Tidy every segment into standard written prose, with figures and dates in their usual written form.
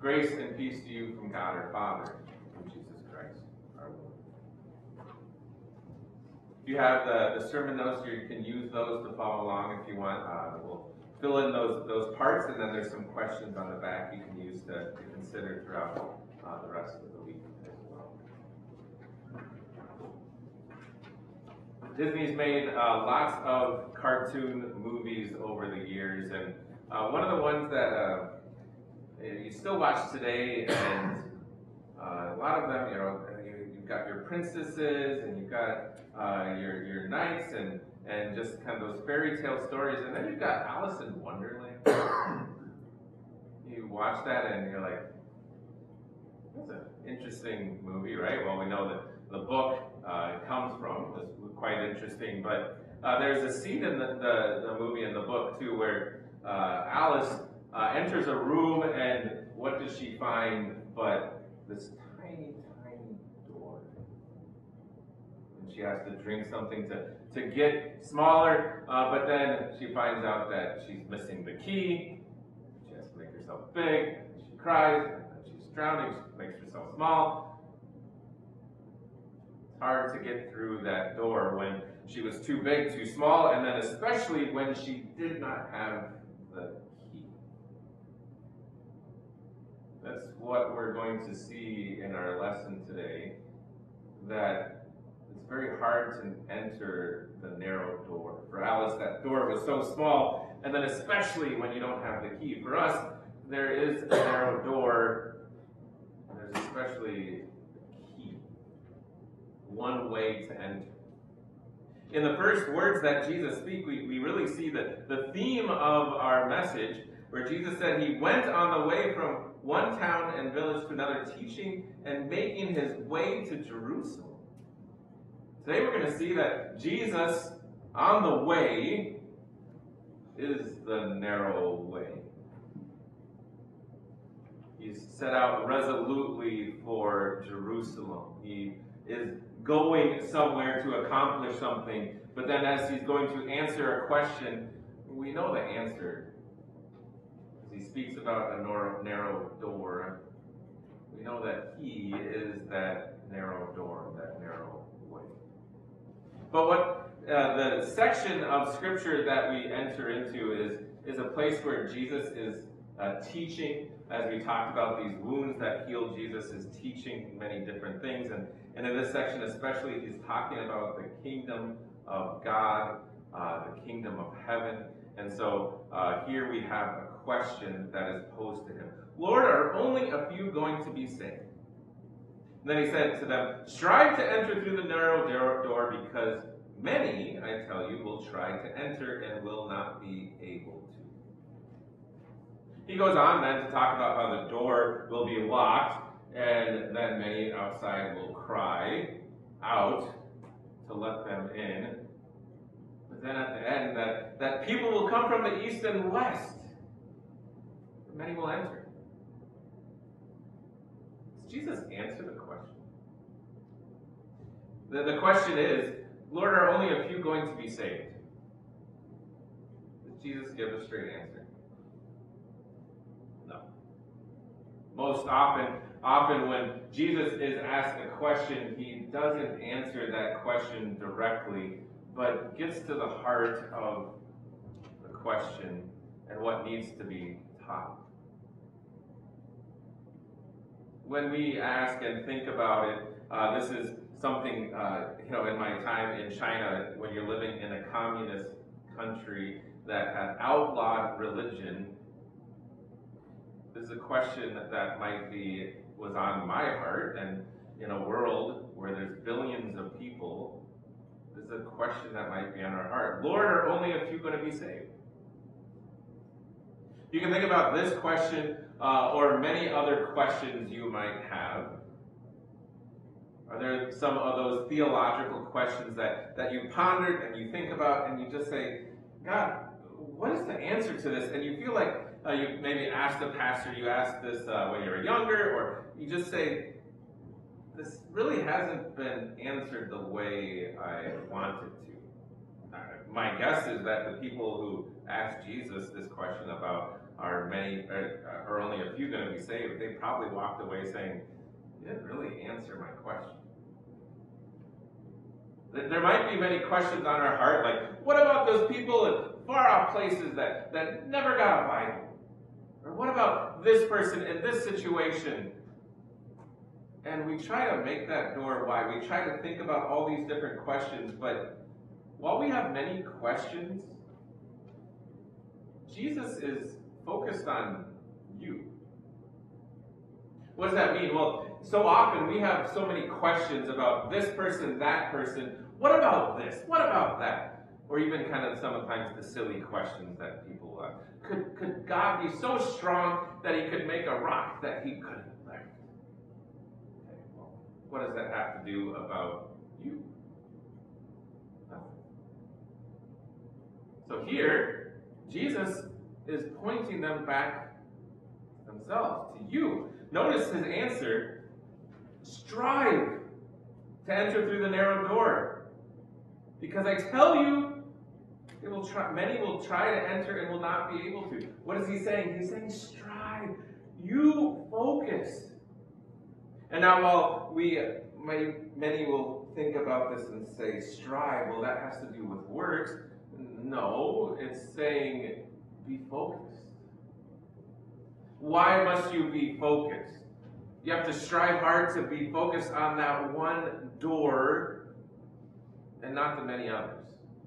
Grace and peace to you from God our Father and Jesus Christ our Lord. If you have the sermon notes here, you can use those to follow along if you want. We'll fill in those parts, and then there's some questions on the back you can use to consider throughout the rest of the week as well. Disney's made lots of cartoon movies over the years, and one of the ones that you still watch today, and a lot of them, you've got your princesses, and you've got your knights, and just kind of those fairy tale stories, and then you've got Alice in Wonderland. You watch that, and you're like, that's an interesting movie, right? Well, we know that the book it comes from was quite interesting, but there's a scene in the movie and the book too where Alice enters a room, and what does she find but this tiny door? And she has to drink something to get smaller, but then she finds out that she's missing the key. She has to make herself big. She cries, and then she's drowning. She makes herself small. It's hard to get through that door when she was too big, too small, and then especially when she did not have the key. That's what we're going to see in our lesson today, that it's very hard to enter the narrow door. For Alice, that door was so small, and then especially when you don't have the key. For us, there is a narrow door, and there's especially a key. One way to enter. In the first words that Jesus speaks, we really see the theme of our message, where Jesus said he went on the way from one town and village to another, teaching and making his way to Jerusalem. Today we're going to see that Jesus on the way is the narrow way. He's set out resolutely for Jerusalem. He is going somewhere to accomplish something, but then as he's going to answer a question, we know the answer. As he speaks about a narrow door, we know that he is that narrow door, that narrow way. But what the section of Scripture that we enter into is a place where Jesus is teaching. As we talked about these wounds that healed, Jesus is teaching many different things. And in this section especially, he's talking about the kingdom of God, the kingdom of heaven. And so here we have a question that is posed to him. Lord, are only a few going to be saved? And then he said to them, strive to enter through the narrow door, because many, I tell you, will try to enter and will not be able to. He goes on then to talk about how the door will be locked, and then many outside will cry out to let them in. But then at the end, that people will come from the east and west. Many will enter. Does Jesus answer the question? The question is, Lord, are only a few going to be saved? Does Jesus give a straight answer? No. Most often when Jesus is asked a question, he doesn't answer that question directly, but gets to the heart of the question and what needs to be taught. When we ask and think about it, this is something, in my time in China, when you're living in a communist country that had outlawed religion, this is a question that was on my heart, and in a world where there's billions of people, this is a question that might be on our heart. Lord, are only a few going to be saved? You can think about this question or many other questions you might have. Are there some of those theological questions that you pondered and you think about and you just say, God, what is the answer to this? And you feel like you maybe asked a pastor, you asked this when you were younger, or you just say, this really hasn't been answered the way I want it to. My guess is that the people who asked Jesus this question about are many, or only a few going to be saved, they probably walked away saying, "You didn't really answer my question." There might be many questions on our heart, like, what about those people in far off places that never got a Bible? Or what about this person in this situation? And we try to make that door wide. We try to think about all these different questions, but while we have many questions, Jesus is focused on you. What does that mean? Well, so often we have so many questions about this person, that person. What about this? What about that? Or even kind of sometimes the silly questions that people could God be so strong that he could make a rock that he couldn't lift? Okay, well, what does that have to do about you? Nothing. So here, Jesus is pointing them back themselves to you. Notice his answer: strive to enter through the narrow door, because I tell you, many will try to enter and will not be able to. What is he saying? He's saying strive. You focus. And now, while many will think about this and say strive, well, that has to do with works. No, it's saying be focused. Why must you be focused? You have to strive hard to be focused on that one door and not the many others.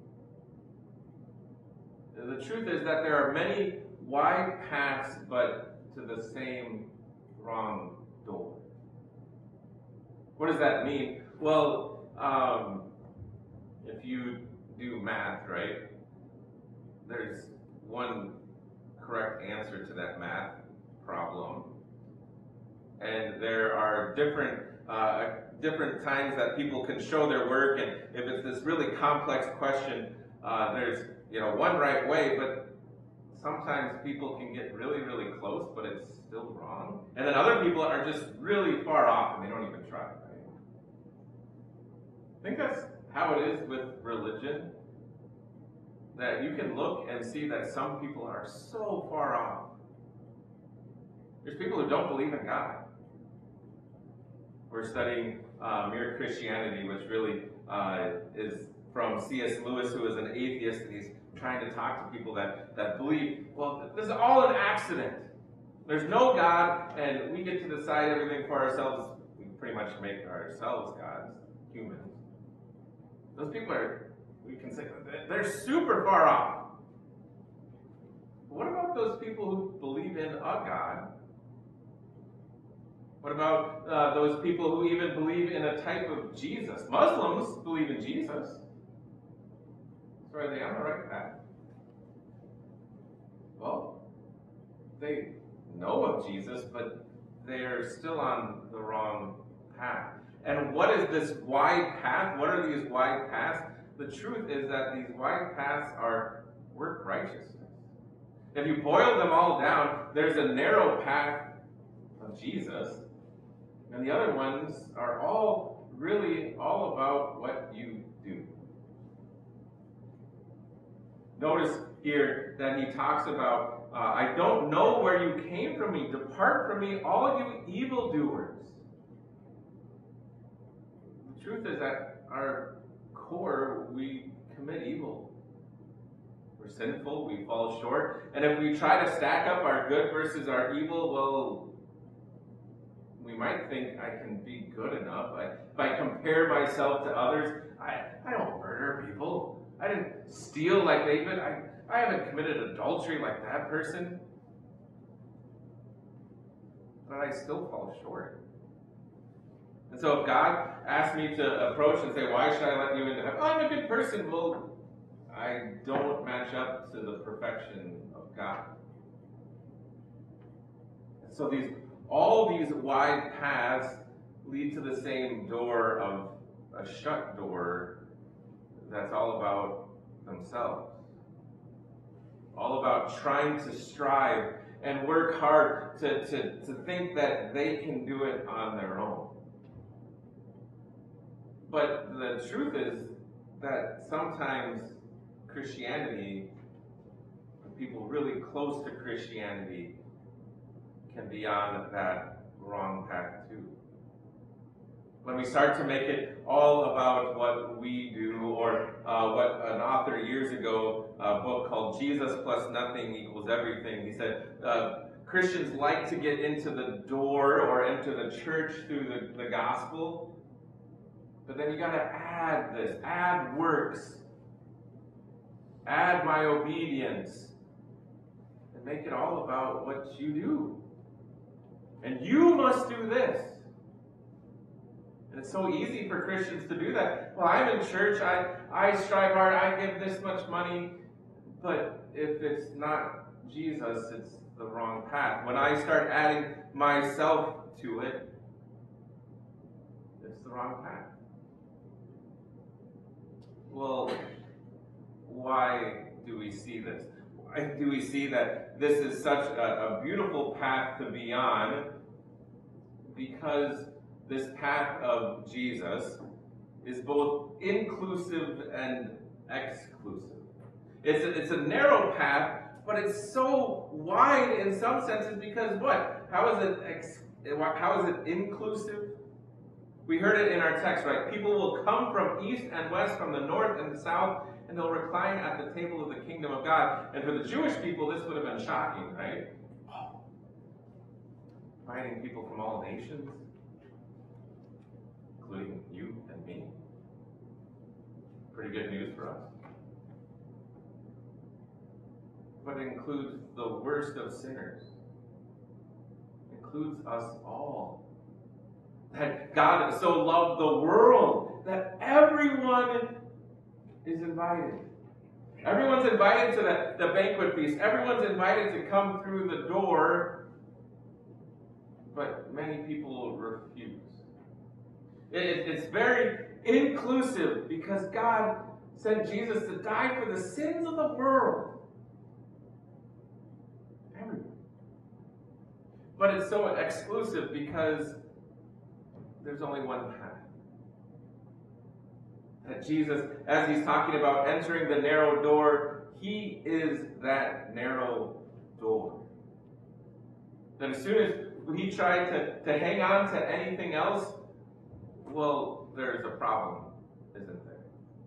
The truth is that there are many wide paths, but to the same wrong door. What does that mean? Well, if you do math, right, there's one correct answer to that math problem. And there are different times that people can show their work, and if it's this really complex question, there's one right way, but sometimes people can get really, really close, but it's still wrong. And then other people are just really far off and they don't even try, right? I think that's how it is with religion, that you can look and see that some people are so far off. There's people who don't believe in God. We're studying Mere Christianity, which really is from C.S. Lewis, who is an atheist, and he's trying to talk to people that believe, well, this is all an accident. There's no God, and we get to decide everything for ourselves. We pretty much make ourselves gods, humans. Those people we can say, they're super far off. What about those people who believe in a God? What about those people who even believe in a type of Jesus? Muslims believe in Jesus. So are they on the right path? Well, they know of Jesus, but they're still on the wrong path. And what is this wide path? What are these wide paths? The truth is that these wide paths are work righteousness. If you boil them all down, there's a narrow path of Jesus, and the other ones are all really all about what you do. Notice here that he talks about, I don't know where you came from me. Depart from me, all you evildoers. The truth is that our core, we commit evil. We're sinful, we fall short. And if we try to stack up our good versus our evil, well, we might think I can be good enough. If I compare myself to others, I don't murder people. I didn't steal like David. I haven't committed adultery like that person. But I still fall short. And so if God asked me to approach and say, why should I let you into heaven? Oh, I'm a good person. Well, I don't match up to the perfection of God. And so all these wide paths lead to the same door of a shut door that's all about themselves. All about trying to strive and work hard to think that they can do it on their own. But the truth is that sometimes Christianity people really close to Christianity can be on that wrong path too. When we start to make it all about what we do, or what an author years ago, a book called Jesus Plus Nothing Equals Everything, he said, Christians like to get into the door or enter the church through the gospel, but then you got to add this, add works, add my obedience, and make it all about what you do. And you must do this. And it's so easy for Christians to do that. Well, I'm in church, I strive hard, I give this much money, but if it's not Jesus, it's the wrong path. When I start adding myself to it, it's the wrong path. Well, why do we see this? Why do we see that this is such a beautiful path to be on? Because this path of Jesus is both inclusive and exclusive. It's a narrow path, but it's so wide in some senses because what? How is it inclusive? We heard it in our text, right? People will come from east and west, from the north and the south, and they'll recline at the table of the kingdom of God. And for the Jewish people, this would have been shocking, right? Inviting people from all nations, including you and me. Pretty good news for us. But it includes the worst of sinners. It includes us all. That God so loved the world that everyone is invited. Everyone's invited to the banquet feast. Everyone's invited to come through the door. But many people refuse. It's very inclusive because God sent Jesus to die for the sins of the world. Everyone. But it's so exclusive because there's only one path. That Jesus, as he's talking about entering the narrow door, he is that narrow door. That as soon as he tried to hang on to anything else, well, there's a problem, isn't there?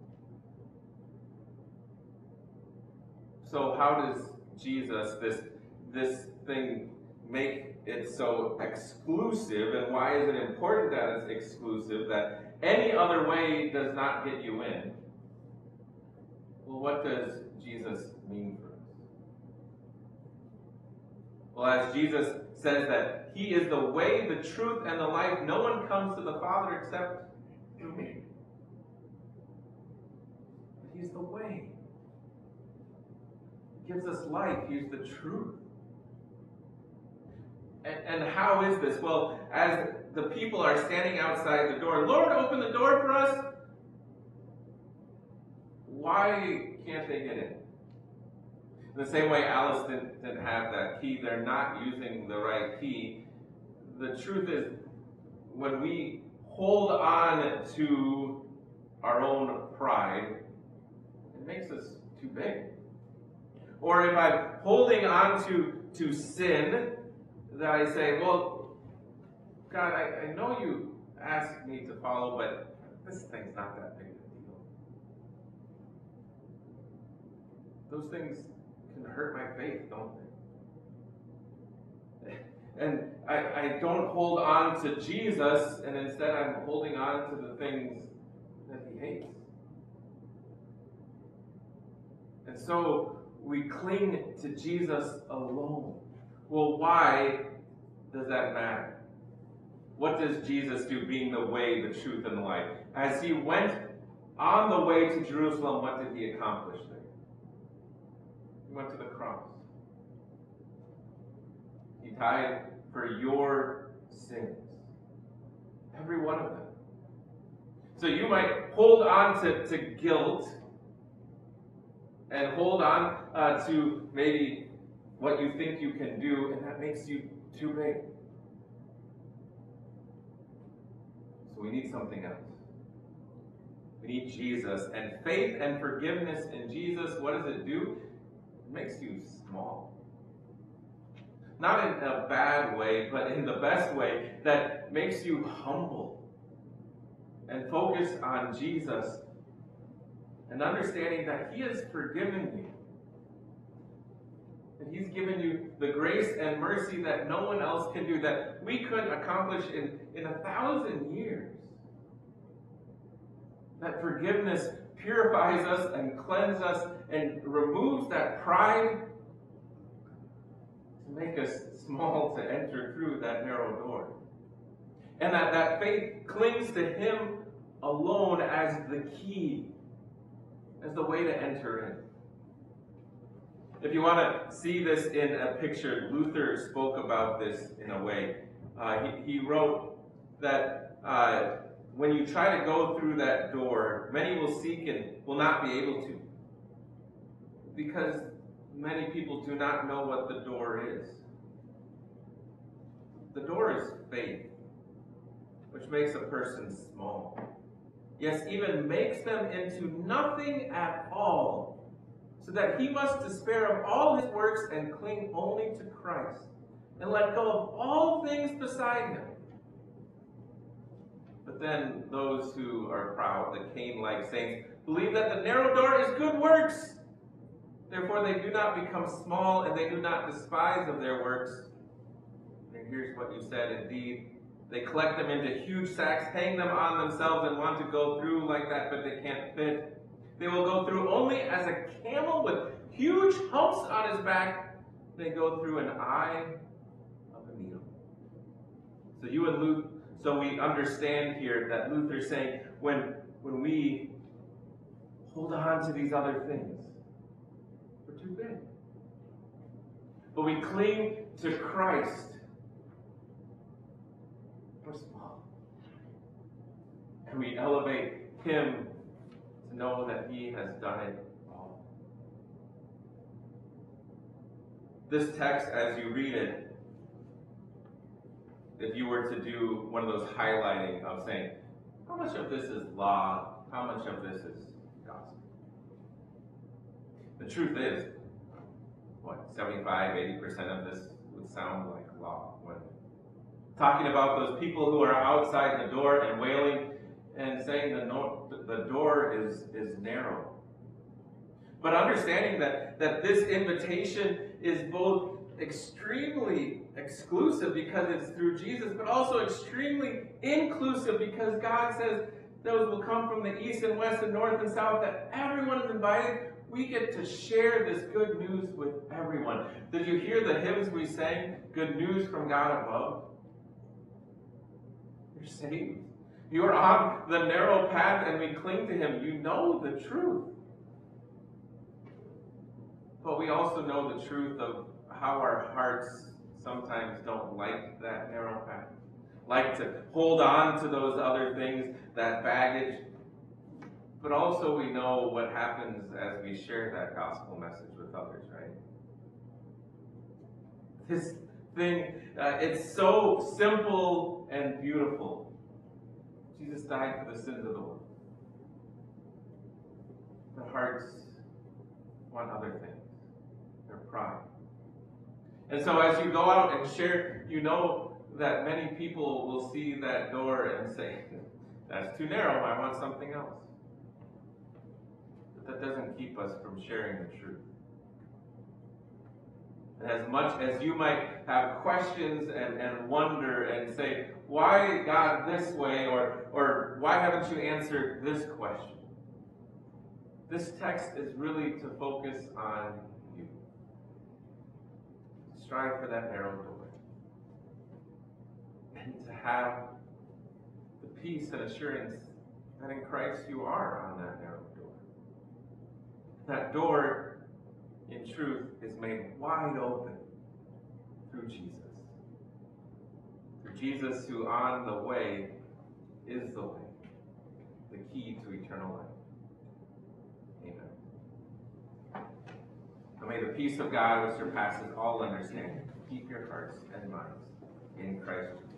So how does Jesus, this thing, make it so exclusive, and why is it important that it's exclusive, that any other way does not get you in? Well, what does Jesus mean for us? Well, as Jesus says that he is the way, the truth, and the life, no one comes to the Father except through me. He's the way. He gives us life. He's the truth. And how is this? Well, as the people are standing outside the door, Lord, open the door for us. Why can't they get in? In the same way Alice didn't have that key, they're not using the right key. The truth is, when we hold on to our own pride, it makes us too big. Or if I'm holding on to sin, that I say, well, God, I know you asked me to follow, but this thing's not that big of a deal. Those things can hurt my faith, don't they? And I don't hold on to Jesus, and instead I'm holding on to the things that he hates. And so we cling to Jesus alone. Well, why does that matter? What does Jesus do, being the way, the truth, and the life? As he went on the way to Jerusalem, what did he accomplish there? He went to the cross. He died for your sins. Every one of them. So you might hold on to guilt and hold on to maybe what you think you can do, and that makes you too big. So we need something else. We need Jesus. And faith and forgiveness in Jesus, what does it do? It makes you small. Not in a bad way, but in the best way, that makes you humble and focus on Jesus and understanding that He has forgiven you. And He's given you the grace and mercy that no one else can do, that we couldn't accomplish in 1,000 years. That forgiveness purifies us and cleanses us and removes that pride to make us small to enter through that narrow door. And that faith clings to Him alone as the key, as the way to enter in. If you want to see this in a picture, Luther spoke about this in a way. He wrote that when you try to go through that door, many will seek and will not be able to, because many people do not know what the door is. The door is faith, which makes a person small. Yes, even makes them into nothing at all, so that he must despair of all his works and cling only to Christ, and let go of all things beside him. But then those who are proud, the Cain-like saints, believe that the narrow door is good works. Therefore they do not become small, and they do not despise of their works. And here's what you said, indeed, they collect them into huge sacks, hang them on themselves, and want to go through like that, but they can't fit. They will go through only as a camel with huge humps on his back. They go through an eye of a needle. So we understand here that Luther's saying when we hold on to these other things, we're too big. But we cling to Christ, we're small. And we elevate Him to know that He has done it all. This text, as you read it, if you were to do one of those highlighting of saying, how much of this is law, how much of this is gospel? The truth is, 75-80% of this would sound like law. When talking about those people who are outside the door and wailing and saying the door is narrow. But understanding that this invitation is both extremely exclusive because it's through Jesus, but also extremely inclusive because God says those will come from the east and west and north and south, that everyone is invited. We get to share this good news with everyone. Did you hear the hymns we sang? Good news from God above. You're saved. You're on the narrow path and we cling to Him. You know the truth. But we also know the truth of how our hearts sometimes don't like that narrow path. Like to hold on to those other things, that baggage. But also we know what happens as we share that gospel message with others, right? This thing, it's so simple and beautiful. Jesus died for the sins of the world. The hearts want other things. Their pride. And so as you go out and share, you know that many people will see that door and say, that's too narrow, I want something else. But that doesn't keep us from sharing the truth. And as much as you might have questions and wonder and say, why God this way, or why haven't you answered this question? This text is really to focus on you. Strive for that narrow door. And to have the peace and assurance that in Christ you are on that narrow door. That door, in truth, is made wide open through Jesus. Through Jesus, who on the way is the way, the key to eternal life. Amen. And may the peace of God, which surpasses all understanding, keep your hearts and minds in Christ Jesus.